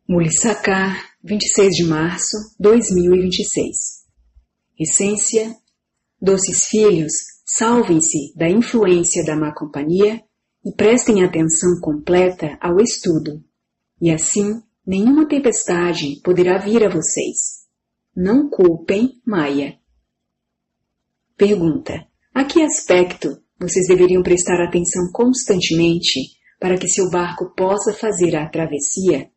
Mulisaka, 26 de março, 2026. Essência: doces filhos, salvem-se da influência da má companhia e prestem atenção completa ao estudo, e assim nenhuma tempestade poderá vir a vocês. Não culpem Maya. Pergunta: a que aspecto vocês deveriam prestar atenção constantemente para que seu barco possa fazer a travessia?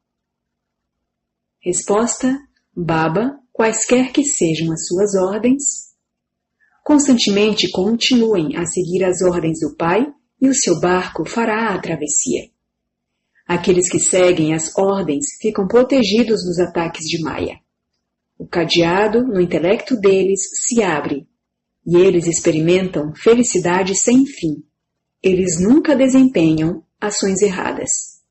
Resposta: Baba, quaisquer que sejam as suas ordens. Constantemente continuem a seguir as ordens do Pai e o seu barco fará a travessia. Aqueles que seguem as ordens ficam protegidos dos ataques de Maya. O cadeado no intelecto deles se abre e eles experimentam felicidade sem fim. Eles nunca desempenham ações erradas.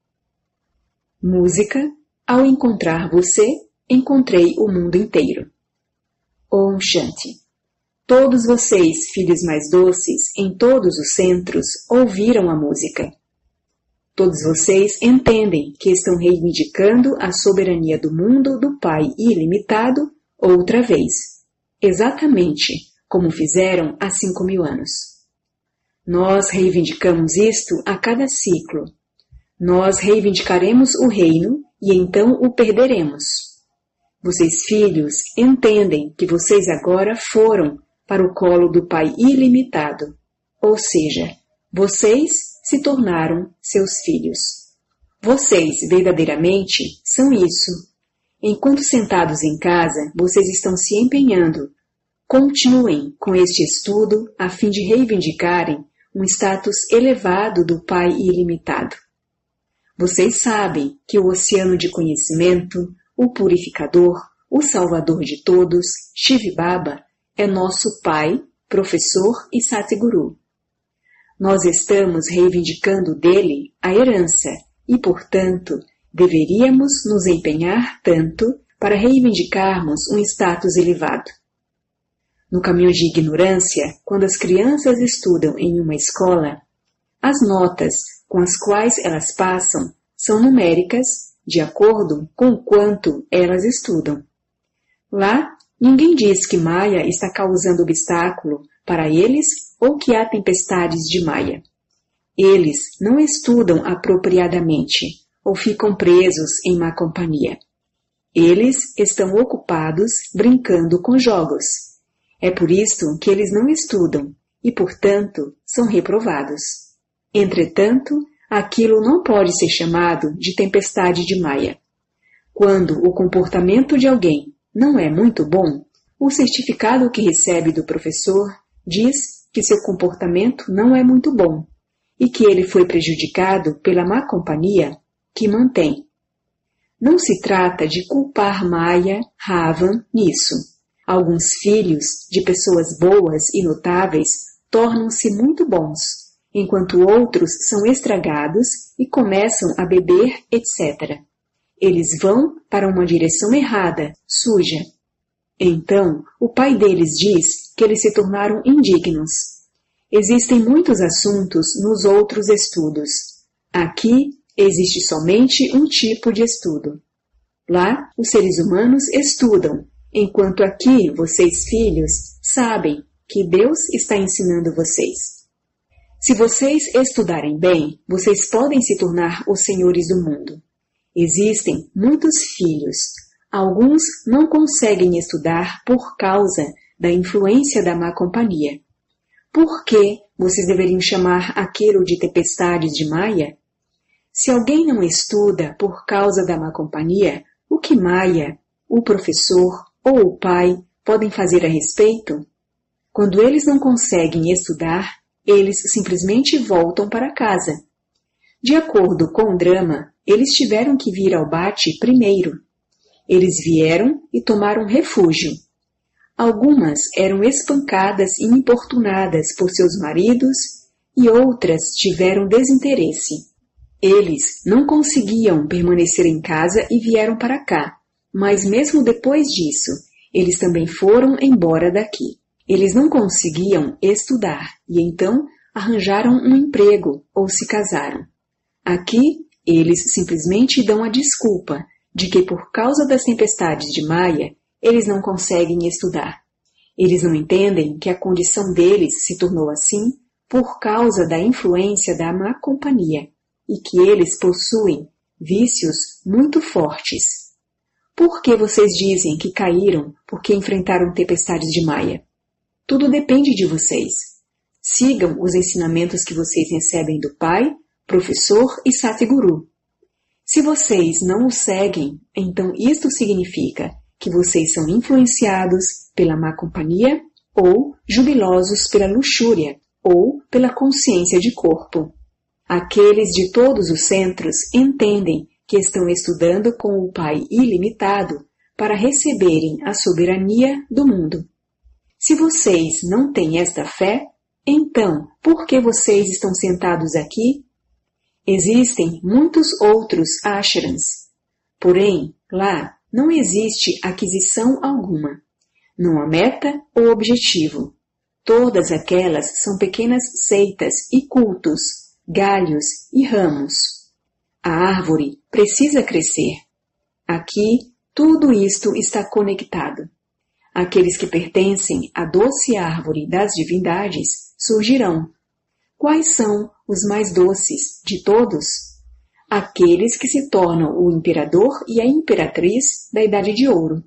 Música: ao encontrar você, encontrei o mundo inteiro. Om Shanti. Todos vocês, filhos mais doces, em todos os centros, ouviram a música. Todos vocês entendem que estão reivindicando a soberania do mundo do Pai ilimitado outra vez, exatamente como fizeram há 5.000 anos. Nós reivindicamos isto a cada ciclo. Nós reivindicaremos o reino e então o perderemos. Vocês, filhos, entendem que vocês agora foram para o colo do Pai ilimitado, ou seja, vocês se tornaram seus filhos. Vocês, verdadeiramente, são isso. Enquanto sentados em casa, vocês estão se empenhando. Continuem com este estudo a fim de reivindicarem um status elevado do Pai ilimitado. Vocês sabem que o oceano de conhecimento, o purificador, o salvador de todos, Shiv Baba, é nosso Pai, Professor e Satguru. Nós estamos reivindicando dele a herança e, portanto, deveríamos nos empenhar tanto para reivindicarmos um status elevado. No caminho de ignorância, quando as crianças estudam em uma escola, as notas com as quais elas passam são numéricas de acordo com o quanto elas estudam. Lá, ninguém diz que Maya está causando obstáculo para eles ou que há tempestades de Maya. Eles não estudam apropriadamente ou ficam presos em má companhia. Eles estão ocupados brincando com jogos. É por isso que eles não estudam e, portanto, são reprovados. Entretanto, aquilo não pode ser chamado de tempestade de Maya. Quando o comportamento de alguém não é muito bom, o certificado que recebe do professor diz que seu comportamento não é muito bom e que ele foi prejudicado pela má companhia que mantém. Não se trata de culpar Maya, Ravan nisso. Alguns filhos de pessoas boas e notáveis tornam-se muito bons, enquanto outros são estragados e começam a beber, etc. Eles vão para uma direção errada, suja. Então, o pai deles diz que eles se tornaram indignos. Existem muitos assuntos nos outros estudos. Aqui, existe somente um tipo de estudo. Lá, os seres humanos estudam, enquanto aqui, vocês, filhos, sabem que Deus está ensinando vocês. Se vocês estudarem bem, vocês podem se tornar os senhores do mundo. Existem muitos filhos. Alguns não conseguem estudar por causa da influência da má companhia. Por que vocês deveriam chamar aquilo de tempestades de Maya? Se alguém não estuda por causa da má companhia, o que Maya, o professor ou o pai podem fazer a respeito? Quando eles não conseguem estudar, eles simplesmente voltam para casa. De acordo com o drama, eles tiveram que vir ao bate primeiro. Eles vieram e tomaram refúgio. Algumas eram espancadas e importunadas por seus maridos e outras tiveram desinteresse. Eles não conseguiam permanecer em casa e vieram para cá, mas mesmo depois disso, eles também foram embora daqui. Eles não conseguiam estudar e então arranjaram um emprego ou se casaram. Aqui, Eles simplesmente dão a desculpa de que por causa das tempestades de Maya, eles não conseguem estudar. Eles não entendem que a condição deles se tornou assim por causa da influência da má companhia e que eles possuem vícios muito fortes. Por que vocês dizem que caíram porque enfrentaram tempestades de Maya? Tudo depende de vocês. Sigam os ensinamentos que vocês recebem do Pai, Professor e Satguru. Se vocês não o seguem, então isto significa que vocês são influenciados pela má companhia ou jubilosos pela luxúria ou pela consciência de corpo. Aqueles de todos os centros entendem que estão estudando com o Pai ilimitado para receberem a soberania do mundo. Se vocês não têm esta fé, então por que vocês estão sentados aqui? Existem muitos outros ashrams, porém lá não existe aquisição alguma. Não há meta ou objetivo. Todas aquelas são pequenas seitas e cultos, galhos e ramos. A árvore precisa crescer. Aqui, tudo isto está conectado. Aqueles que pertencem à doce árvore das divindades surgirão. Quais são os mais doces de todos? Aqueles que se tornam o imperador e a imperatriz da Idade de Ouro.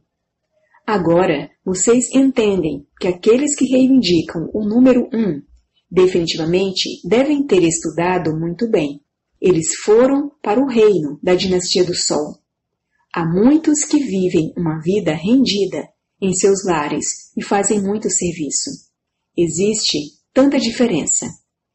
Agora, vocês entendem que aqueles que reivindicam o número 1 definitivamente devem ter estudado muito bem. Eles foram para o reino da dinastia do Sol. Há muitos que vivem uma vida rendida em seus lares e fazem muito serviço. Existe tanta diferença.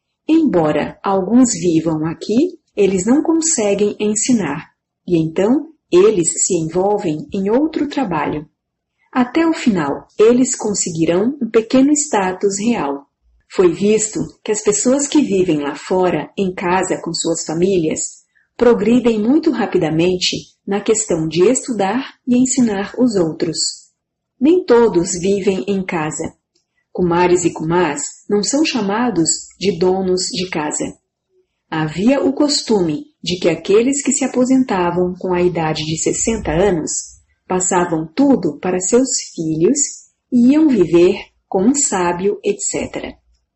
Embora alguns vivam aqui, eles não conseguem ensinar, e então eles se envolvem em outro trabalho. Até o final, eles conseguirão um pequeno status real. Foi visto que as pessoas que vivem lá fora, em casa com suas famílias, progridem muito rapidamente na questão de estudar e ensinar os outros. Nem todos vivem em casa. Kumaris e Kumars não são chamados de donos de casa. Havia o costume de que aqueles que se aposentavam com a idade de 60 anos passavam tudo para seus filhos e iam viver com um sábio, etc.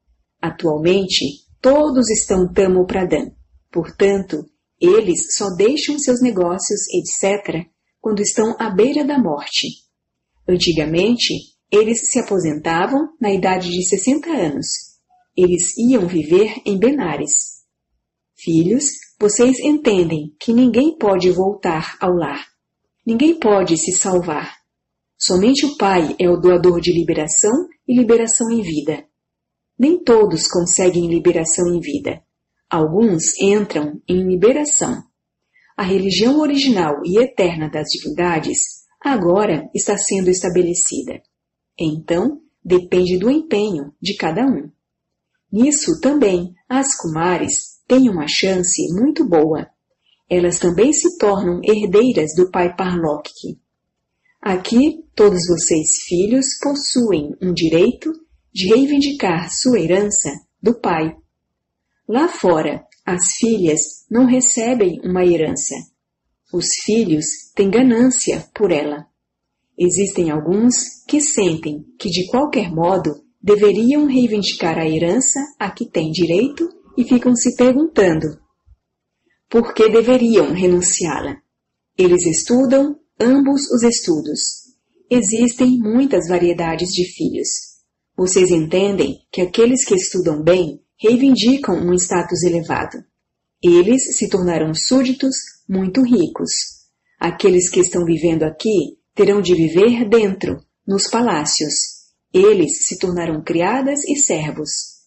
Atualmente, todos estão tamo pradhan. Portanto, eles só deixam seus negócios, etc., quando estão à beira da morte. Antigamente, eles se aposentavam na idade de 60 anos. Eles iam viver em Benares. Filhos, vocês entendem que ninguém pode voltar ao lar. Ninguém pode se salvar. Somente o Pai é o doador de liberação e liberação em vida. Nem todos conseguem liberação em vida. Alguns entram em liberação. A religião original e eterna das divindades agora está sendo estabelecida. Então, depende do empenho de cada um. Nisso também, as Kumaris têm uma chance muito boa. Elas também se tornam herdeiras do Pai Parlokki. Aqui, todos vocês filhos possuem um direito de reivindicar sua herança do Pai. Lá fora, as filhas não recebem uma herança. Os filhos têm ganância por ela. Existem alguns que sentem que, de qualquer modo, deveriam reivindicar a herança a que têm direito e ficam se perguntando por que deveriam renunciá-la. Eles estudam ambos os estudos. Existem muitas variedades de filhos. Vocês entendem que aqueles que estudam bem reivindicam um status elevado. Eles se tornarão súditos muito ricos. Aqueles que estão vivendo aqui terão de viver dentro, nos palácios. Eles se tornarão criadas e servos.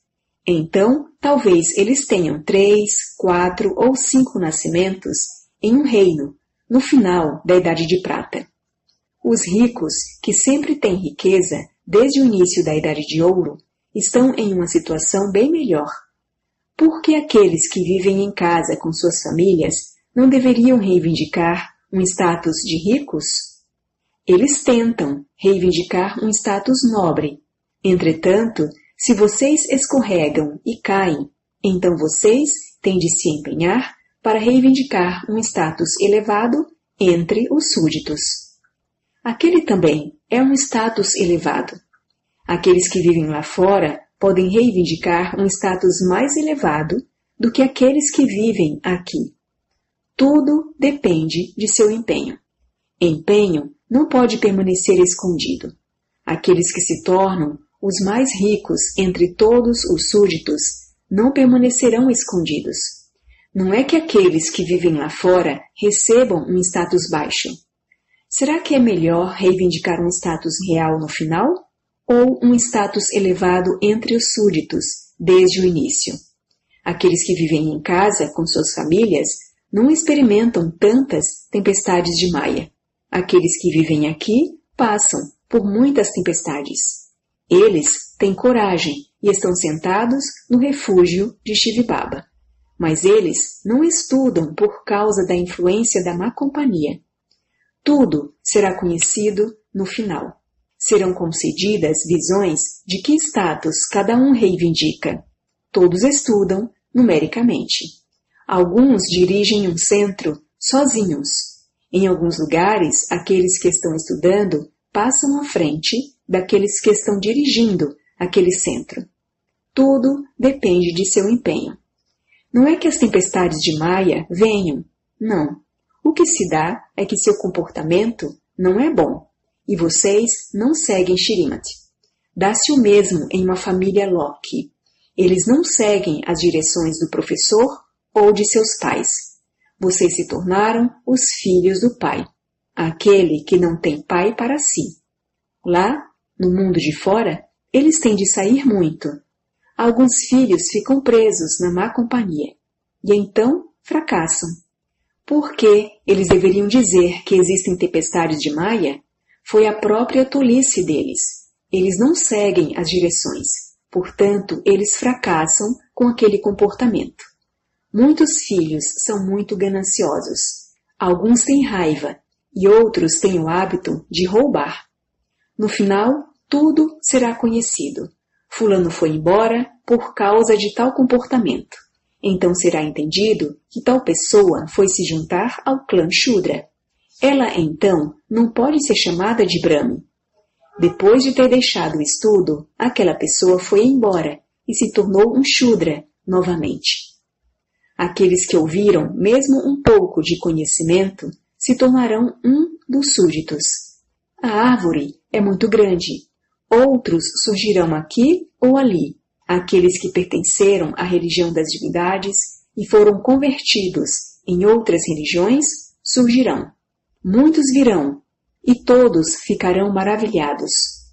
Então, talvez eles tenham 3, 4 ou 5 nascimentos em um reino, no final da Idade de Prata. Os ricos, que sempre têm riqueza desde o início da Idade de Ouro, estão em uma situação bem melhor. Por que aqueles que vivem em casa com suas famílias não deveriam reivindicar um status de ricos? Eles tentam reivindicar um status nobre. Entretanto, se vocês escorregam e caem, então vocês têm de se empenhar para reivindicar um status elevado entre os súditos. Aquele também é um status elevado. Aqueles que vivem lá fora podem reivindicar um status mais elevado do que aqueles que vivem aqui. Tudo depende de seu empenho. Empenho não pode permanecer escondido. Aqueles que se tornam os mais ricos entre todos os súditos não permanecerão escondidos. Não é que aqueles que vivem lá fora recebam um status baixo. Será que é melhor reivindicar um status real no final ou um status elevado entre os súditos desde o início? Aqueles que vivem em casa com suas famílias não experimentam tantas tempestades de Maya. Aqueles que vivem aqui passam por muitas tempestades. Eles têm coragem e estão sentados no refúgio de Shivibaba. Mas eles não estudam por causa da influência da má companhia. Tudo será conhecido no final. Serão concedidas visões de que status cada um reivindica. Todos estudam numericamente. Alguns dirigem um centro sozinhos. Em alguns lugares, aqueles que estão estudando passam à frente daqueles que estão dirigindo aquele centro. Tudo depende de seu empenho. Não é que as tempestades de Maya venham, não. O que se dá é que seu comportamento não é bom, e vocês não seguem Shrimati. Dá-se o mesmo em uma família Loki. Eles não seguem as direções do professor ou de seus pais. Vocês se tornaram os filhos do pai, aquele que não tem pai para si. Lá, no mundo de fora, eles têm de sair muito. Alguns filhos ficam presos na má companhia, e então fracassam. Por que eles deveriam dizer que existem tempestades de Maya? Foi a própria tolice deles. Eles não seguem as direções, portanto, eles fracassam com aquele comportamento. Muitos filhos são muito gananciosos. Alguns têm raiva e outros têm o hábito de roubar. No final, tudo será conhecido. Fulano foi embora por causa de tal comportamento. Então será entendido que tal pessoa foi se juntar ao clã Shudra. Ela, então, não pode ser chamada de Brahmin. Depois de ter deixado o estudo, aquela pessoa foi embora e se tornou um Shudra novamente. Aqueles que ouviram mesmo um pouco de conhecimento se tornarão um dos súditos. A árvore é muito grande. Outros surgirão aqui ou ali. Aqueles que pertenceram à religião das divindades e foram convertidos em outras religiões surgirão. Muitos virão, e todos ficarão maravilhados.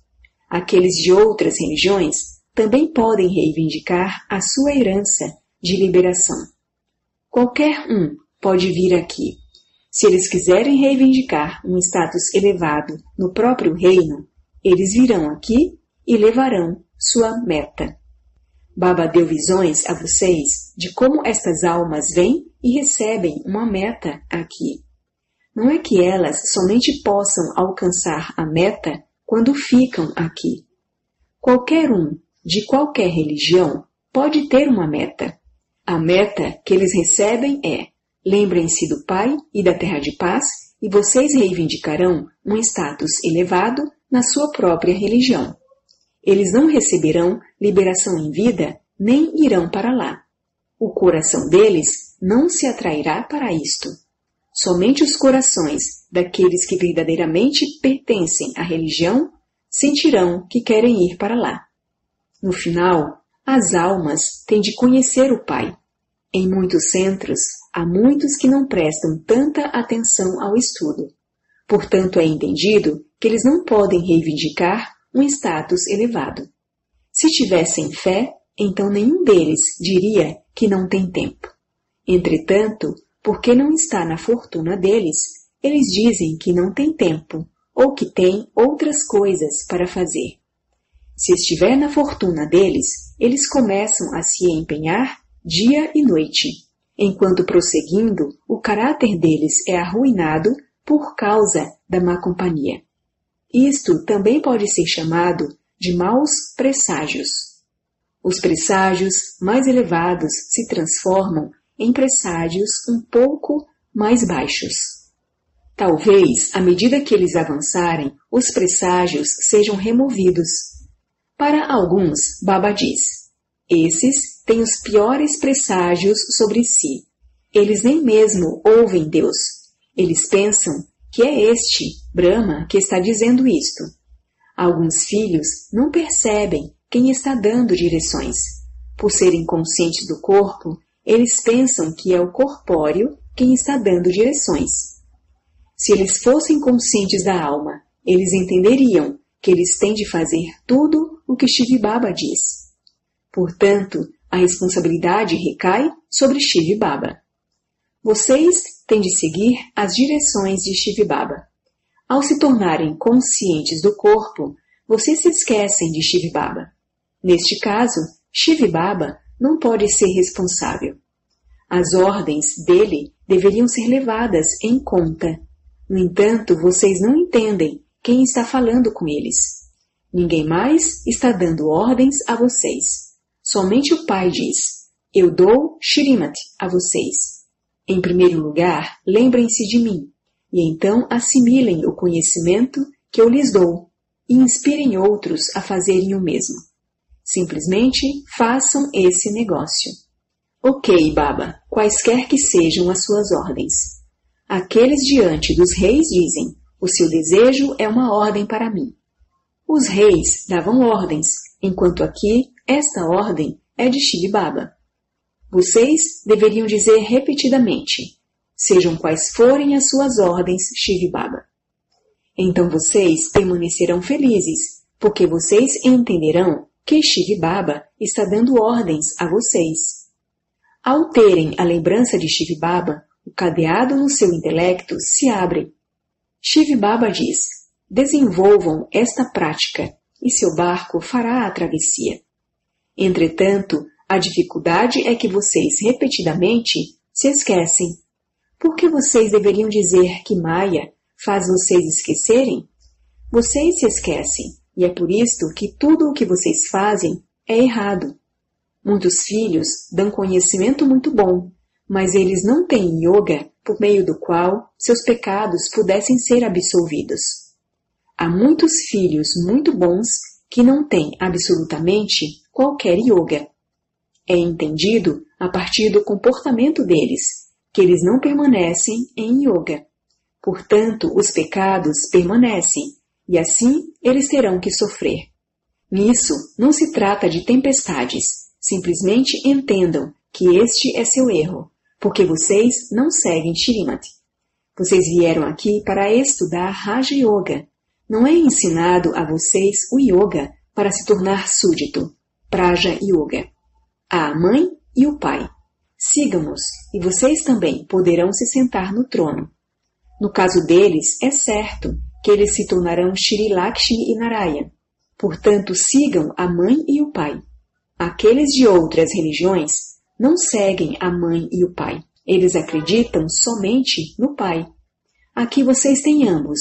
Aqueles de outras religiões também podem reivindicar a sua herança de liberação. Qualquer um pode vir aqui. Se eles quiserem reivindicar um status elevado no próprio reino, eles virão aqui e levarão sua meta. Baba deu visões a vocês de como estas almas vêm e recebem uma meta aqui. Não é que elas somente possam alcançar a meta quando ficam aqui. Qualquer um, de qualquer religião, pode ter uma meta. A meta que eles recebem é: lembrem-se do Pai e da Terra de Paz e vocês reivindicarão um status elevado na sua própria religião. Eles não receberão liberação em vida, nem irão para lá. O coração deles não se atrairá para isto. Somente os corações daqueles que verdadeiramente pertencem à religião sentirão que querem ir para lá. No final, as almas têm de conhecer o Pai. Em muitos centros, há muitos que não prestam tanta atenção ao estudo. Portanto, é entendido que eles não podem reivindicar um status elevado. Se tivessem fé, então nenhum deles diria que não tem tempo. Entretanto, porque não está na fortuna deles, eles dizem que não tem tempo, ou que têm outras coisas para fazer. Se estiver na fortuna deles, eles começam a se empenhar dia e noite, enquanto prosseguindo, o caráter deles é arruinado por causa da má companhia. Isto também pode ser chamado de maus presságios. Os presságios mais elevados se transformam em presságios um pouco mais baixos. Talvez, à medida que eles avançarem, os presságios sejam removidos. Para alguns, Baba diz, esses têm os piores presságios sobre si. Eles nem mesmo ouvem Deus. Eles pensam que é este, Brahma, que está dizendo isto. Alguns filhos não percebem quem está dando direções. Por serem conscientes do corpo, eles pensam que é o corpóreo quem está dando direções. Se eles fossem conscientes da alma, eles entenderiam que eles têm de fazer tudo o que Shiv Baba diz. Portanto, a responsabilidade recai sobre Shiv Baba. Vocês têm de seguir as direções de Shiv Baba. Ao se tornarem conscientes do corpo, vocês se esquecem de Shiv Baba. Neste caso, Shiv Baba não pode ser responsável. As ordens dele deveriam ser levadas em conta. No entanto, vocês não entendem quem está falando com eles. Ninguém mais está dando ordens a vocês. Somente o Pai diz, eu dou Shrimati a vocês. Em primeiro lugar, lembrem-se de mim, e então assimilem o conhecimento que eu lhes dou, e inspirem outros a fazerem o mesmo. Simplesmente façam esse negócio. Ok, Baba, quaisquer que sejam as suas ordens. Aqueles diante dos reis dizem, o seu desejo é uma ordem para mim. Os reis davam ordens, enquanto aqui, esta ordem é de Shiv Baba. Vocês deveriam dizer repetidamente, sejam quais forem as suas ordens, Shiv Baba. Então vocês permanecerão felizes, porque vocês entenderão que Shiv Baba está dando ordens a vocês. Ao terem a lembrança de Shiv Baba, o cadeado no seu intelecto se abre. Shiv Baba diz, desenvolvam esta prática e seu barco fará a travessia. Entretanto, a dificuldade é que vocês repetidamente se esquecem. Por que vocês deveriam dizer que Maya faz vocês esquecerem? Vocês se esquecem, e é por isto que tudo o que vocês fazem é errado. Muitos filhos dão conhecimento muito bom, mas eles não têm yoga por meio do qual seus pecados pudessem ser absolvidos. Há muitos filhos muito bons que não têm absolutamente qualquer yoga. É entendido a partir do comportamento deles, que eles não permanecem em yoga. Portanto, os pecados permanecem, e assim eles terão que sofrer. Nisso não se trata de tempestades, simplesmente entendam que este é seu erro, porque vocês não seguem Shrimati. Vocês vieram aqui para estudar Raja Yoga. Não é ensinado a vocês o yoga para se tornar súdito, Praja Yoga. Há a mãe e o pai. Sigam-nos, e vocês também poderão se sentar no trono. No caso deles, é certo que eles se tornarão Shri Lakshmi e Narayana. Portanto, sigam a mãe e o pai. Aqueles de outras religiões não seguem a mãe e o pai. Eles acreditam somente no pai. Aqui vocês têm ambos.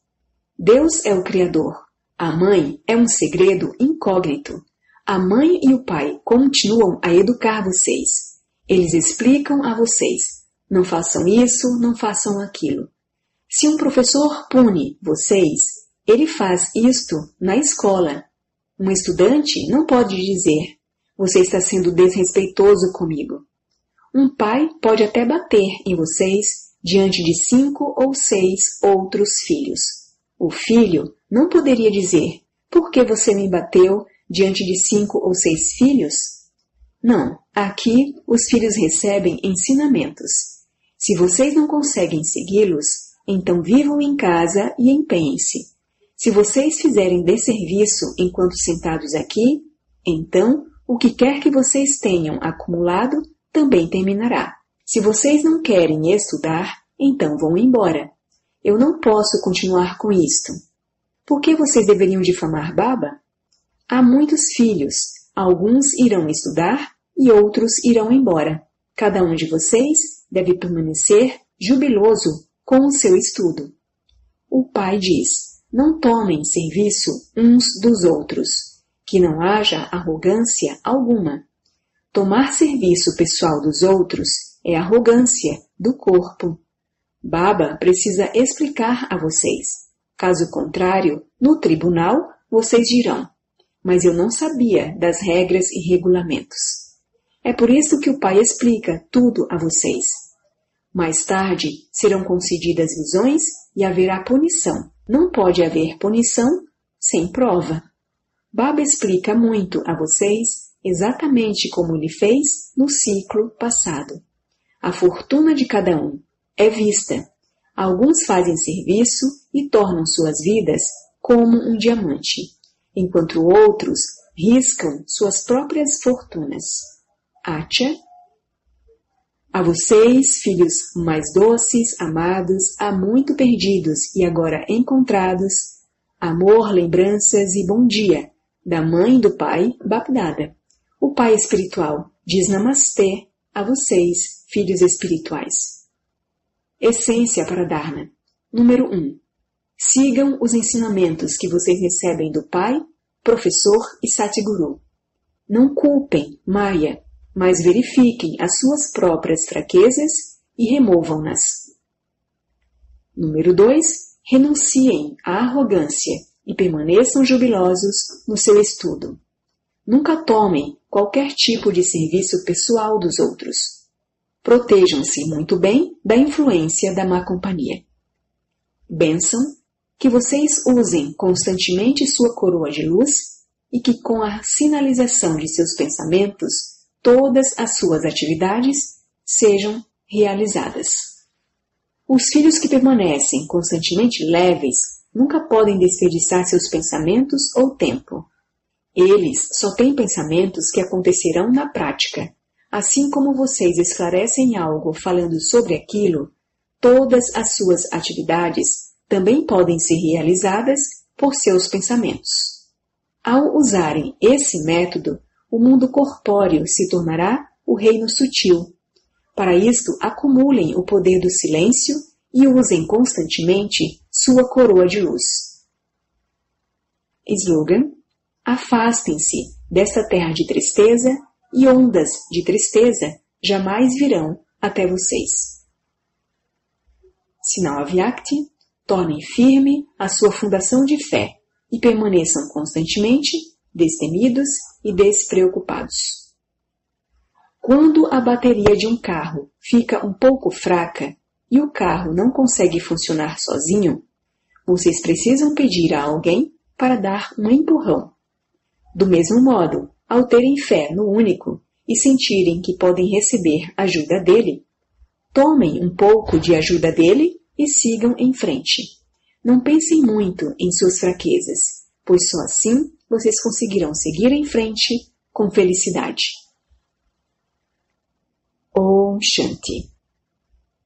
Deus é o Criador. A mãe é um segredo incógnito. A mãe e o pai continuam a educar vocês. Eles explicam a vocês. Não façam isso, não façam aquilo. Se um professor pune vocês, ele faz isto na escola. Um estudante não pode dizer, você está sendo desrespeitoso comigo. Um pai pode até bater em vocês diante de 5 ou 6 outros filhos. O filho não poderia dizer, por que você me bateu diante de 5 ou 6 filhos? Não, aqui os filhos recebem ensinamentos. Se vocês não conseguem segui-los, então vivam em casa e empenhem-se. Se vocês fizerem desserviço enquanto sentados aqui, então o que quer que vocês tenham acumulado também terminará. Se vocês não querem estudar, então vão embora. Eu não posso continuar com isto. Por que vocês deveriam difamar Baba? Há muitos filhos. Alguns irão estudar e outros irão embora. Cada um de vocês deve permanecer jubiloso com o seu estudo. O pai diz, não tomem serviço uns dos outros, que não haja arrogância alguma. Tomar serviço pessoal dos outros é arrogância do corpo. Baba precisa explicar a vocês. Caso contrário, no tribunal, vocês dirão: mas eu não sabia das regras e regulamentos. É por isso que o Pai explica tudo a vocês. Mais tarde, serão concedidas visões e haverá punição. Não pode haver punição sem prova. Baba explica muito a vocês exatamente como ele fez no ciclo passado. A fortuna de cada um é vista. Alguns fazem serviço e tornam suas vidas como um diamante, enquanto outros riscam suas próprias fortunas. Atya. A vocês, filhos mais doces, amados, há muito perdidos e agora encontrados, amor, lembranças e bom dia, da mãe e do pai, Bapdada. O pai espiritual diz namastê a vocês, filhos espirituais. Essência para Dharma. Número 1. Sigam os ensinamentos que vocês recebem do pai, professor e Satguru. Não culpem Maya, mas verifiquem as suas próprias fraquezas e removam-nas. Número 2. Renunciem à arrogância e permaneçam jubilosos no seu estudo. Nunca tomem qualquer tipo de serviço pessoal dos outros. Protejam-se muito bem da influência da má companhia. Bênção, que vocês usem constantemente sua coroa de luz e que com a sinalização de seus pensamentos, todas as suas atividades sejam realizadas. Os filhos que permanecem constantemente leves nunca podem desperdiçar seus pensamentos ou tempo. Eles só têm pensamentos que acontecerão na prática. Assim como vocês esclarecem algo falando sobre aquilo, todas as suas atividades também podem ser realizadas por seus pensamentos. Ao usarem esse método, o mundo corpóreo se tornará o reino sutil. Para isto, acumulem o poder do silêncio e usem constantemente sua coroa de luz. Slogan: afastem-se desta terra de tristeza e ondas de tristeza jamais virão até vocês. Sinal Avyakti: tornem firme a sua fundação de fé e permaneçam constantemente destemidos e despreocupados. Quando a bateria de um carro fica um pouco fraca e o carro não consegue funcionar sozinho, vocês precisam pedir a alguém para dar um empurrão. Do mesmo modo, ao terem fé no único e sentirem que podem receber ajuda dele, tomem um pouco de ajuda dele e sigam em frente. Não pensem muito em suas fraquezas, pois só assim vocês conseguirão seguir em frente com felicidade. Om Shanti.